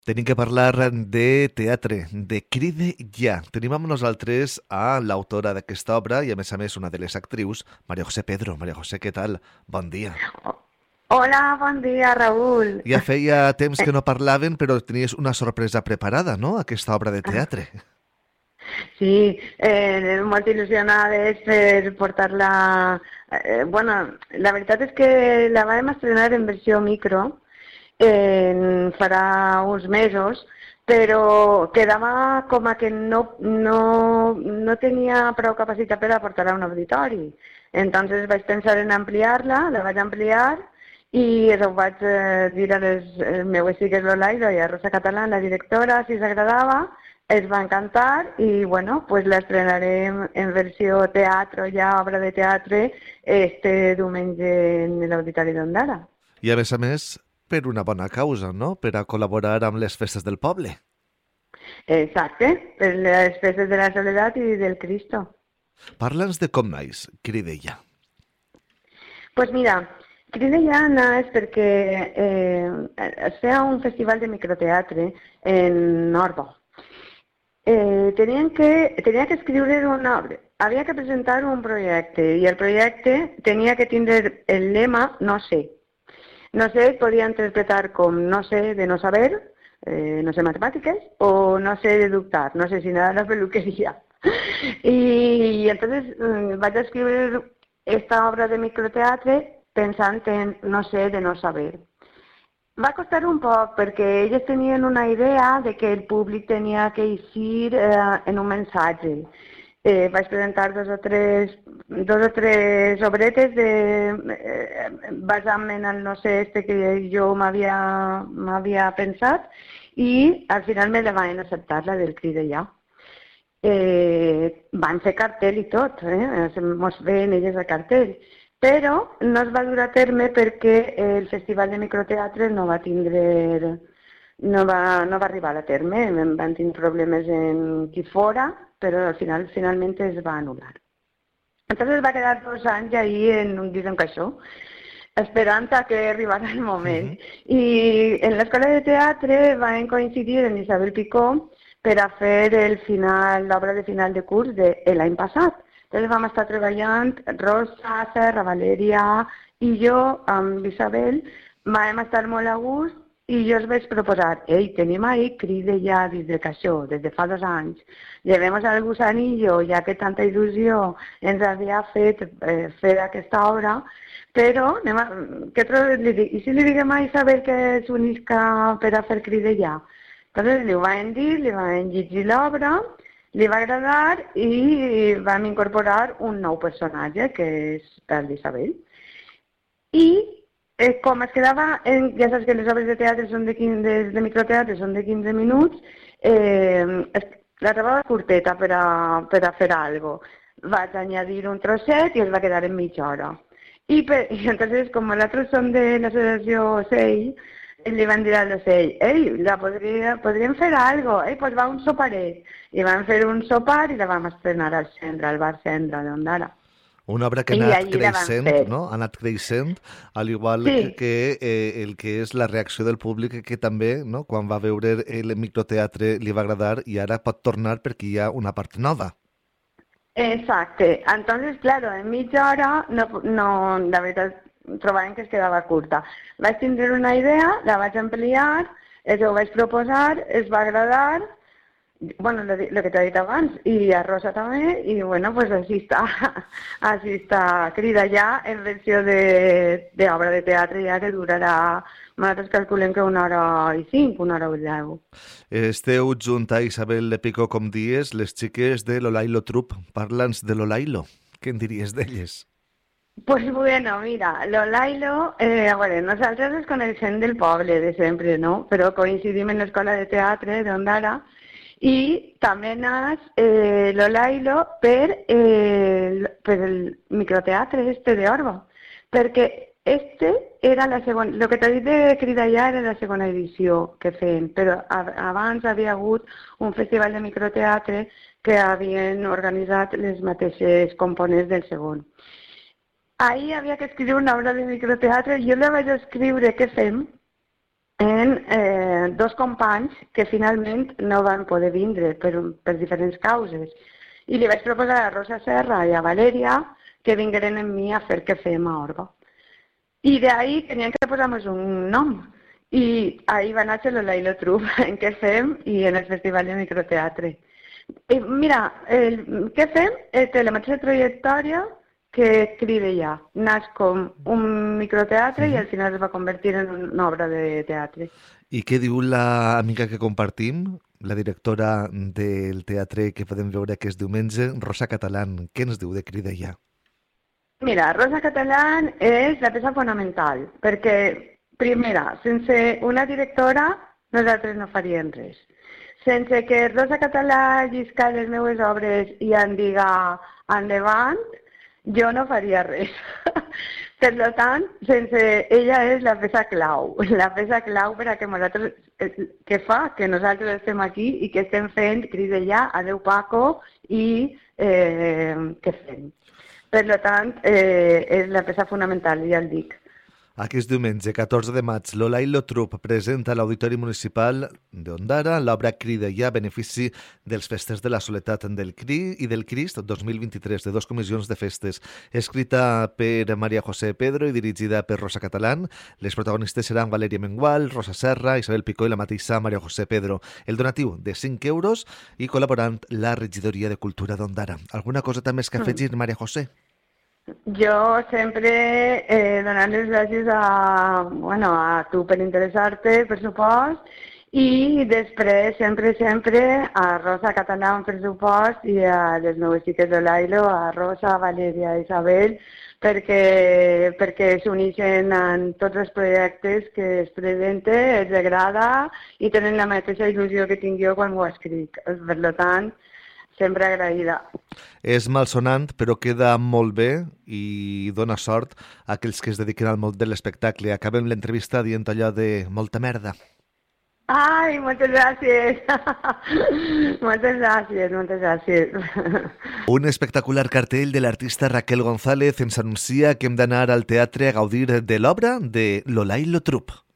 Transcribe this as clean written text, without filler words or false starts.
Tenim que parlar de teatre, de Cride ja. Tenim amb nosaltres a l'autora d'aquesta obra i, a més, una de les actrius, María José Pedro. María José, què tal? Bon dia. Hola, bon dia, Raúl. Ja feia temps que no parlaven, però tenies una sorpresa preparada, no?, aquesta obra de teatre. Sí, molt il·lusionades per portar-la... bueno, la veritat és que la vam estrenar en versió micro farà uns mesos, però quedava com a que no tenia prou capacitat per a portar-la a un auditori. Entonces vaig pensar en ampliar-la, la vaig ampliar i ho vaig dir a les meues filles Lolaida i a Rosa Catalán, la directora, si s'agradava, es va encantar i bueno, pues l'estrenarem en versió teatre, ja obra de teatre, este diumenge en l'Auditori d'Ondara. I, a més, per una bona causa, no?, per a col·laborar amb les festes del poble. Exacte, per les festes de la Soledat i del Cristo. Parla'ns de com naix Cride ja. Pues mira, Crida ja naix perquè es feia un festival de microteatre en Orba. Tenia que escriure una obra, havia que presentar un projecte i el projecte tenia que tindre el lema no sé. No sé, es podia interpretar com no sé de no saber, no sé matemàtiques, o no sé de dubtar, no sé si nada de la peluquería. Y entonces vaig a escriure esta obra de microteatre pensant en no sé de no saber. Va costar un poc perquè elles tenien una idea de que el públic tenia que eixir en un missatge. Vaig presentar dos o tres obretes basant-me en el no sé este que jo m'havia pensat i al final me la van acceptar, la del crit de ja. Van fer cartell i tot, mos veien elles a cartell. Però no es va dur a terme perquè el Festival de Microteatre no va arribar a terme, van tenir problemes en qui fora, però al finalment es va anul·lar. Entonces va quedar 2 anys ahí en un dis en caixó, esperant a que arribara el moment. I en l'escola de teatre van coincidir en Isabel Picó per a fer l'obra de final de curs de l'any passat. Entonces vam estar treballant, Rosa, Serra, Valeria i jo amb Isabel, vam estar molt a gust i jo els vaig proposar, tenim ahí Cride ja des de caixó, des de fa 2 anys, llevemos al gusanillo, ja que tanta il·lusió ens havia fet fer aquesta obra, però i si li diguem a Isabel que s'unisca per a fer Cride ja? Entonces li ho van dir, li van llegir l'obra, li va agradar i vam incorporar un nou personatge, que és el d'Isabel. I com es quedava, ja saps que les obres de teatre són de microteatre són de 15 minuts, la trobava curteta per a fer alguna cosa. Vaig añadir un trosset i es va quedar en mitja hora. I entonces, com els altres són de l'associació SEI, li van dir a l'ocell, podríem fer alguna cosa, pues va un soparet. I vam fer un sopar i la vam estrenar al centre, al bar centre d'Ondara. Una obra que ha anat creixent, no? Ha anat creixent, al igual que el que és la reacció del públic, que també, no?, quan va veure el microteatre li va agradar i ara pot tornar perquè hi ha una part nova. Exacte. Entonces, claro, en mitja hora, no, la veritat, trobàvem que es quedava curta. Vaig tindre una idea, la vaig ampliar, ho vaig proposar, es va agradar, bueno, lo que t'he dit abans, i a Rosa també, i bueno, pues així està Crida ja en versió d'obra de teatre, ja que durarà, nosaltres calculem que 1 hora i 5, 1 hora i 10. Esteu junt a Isabel de Picó, com dies, les xiques de l'Olailo Troupe. Parla'ns de l'Olailo. Què en diries d'elles? Pues bueno, mira, l'Olailo, bueno, nosaltres les coneixem del poble de sempre, no? Però coincidim en l'escola de teatre d'Ondara i també naix l'Olailo per el microteatre d'Orba, perquè era la segona, el que t'he dit de Crida ja era la segona edició que feien, però abans havia hagut un festival de microteatre que havien organitzat les mateixes components del segon. Ahir havia que escriure una obra de microteatre, jo la vaig escriure, què fem? en dos companys que finalment no van poder vindre per diferents causes. I li vaig proposar a Rosa Serra i a Valeria que vingueren amb mi a fer què fem a Orba. I d'ahí tenien que posar-nos un nom. I ahir va néixer l'Olailo Troupe, en què fem i en el Festival de Microteatre. I mira, què fem té la mateixa trajectòria que Cride ja. Naix com un microteatre i al final es va convertir en una obra de teatre. I què diu l'amiga que compartim, la directora del teatre que podem veure aquest diumenge, Rosa Catalán? Què ens diu de Cride ja? Mira, Rosa Catalán és la peça fonamental, perquè, primera, sense una directora nosaltres no faríem res. Sense que Rosa Català llisca les meves obres i em diga endavant, jo no faria res. Per tant, sense ella és la peça clau per a que nosaltres, que fa que nosaltres estem aquí i que estem fent Cride ja, Adeu Paco i què fem. Per tant, és la peça fonamental, ja el dic. Aquest diumenge, 14 de maig, l'Olailo Troupe presenta a l'Auditori Municipal d'Ondara l'obra Cride ja a benefici dels Festes de la Soledat del CRI i del Crist 2023, de 2 comissions de festes. Escrita per María José Pedro i dirigida per Rosa Catalán, les protagonistes seran Valeria Mengual, Rosa Serra, Isabel Picó i la mateixa María José Pedro. El donatiu de 5 euros i col·laborant la Regidoria de Cultura d'Ondara. Alguna cosa també que afegir, María José? Jo sempre donant les gràcies a tu per interessar-te, per supost, i després sempre a Rosa Català, per supost, i a les meves xiques de l'Ailo, a Rosa, Valeria i Isabel, perquè s'uneixen en tots els projectes que es presenten, els agrada i tenen la mateixa il·lusió que tinc jo quan ho escric. Per tant, sempre agraïda. És malsonant, però queda molt bé i dona sort a aquells que es dediquen al món de l'espectacle. Acabem l'entrevista dient allò de molta merda. Ai, moltes gràcies. moltes gràcies. Un espectacular cartell de l'artista Raquel González ens anuncia que hem d'anar al teatre a gaudir de l'obra de l'Olailo Troupe.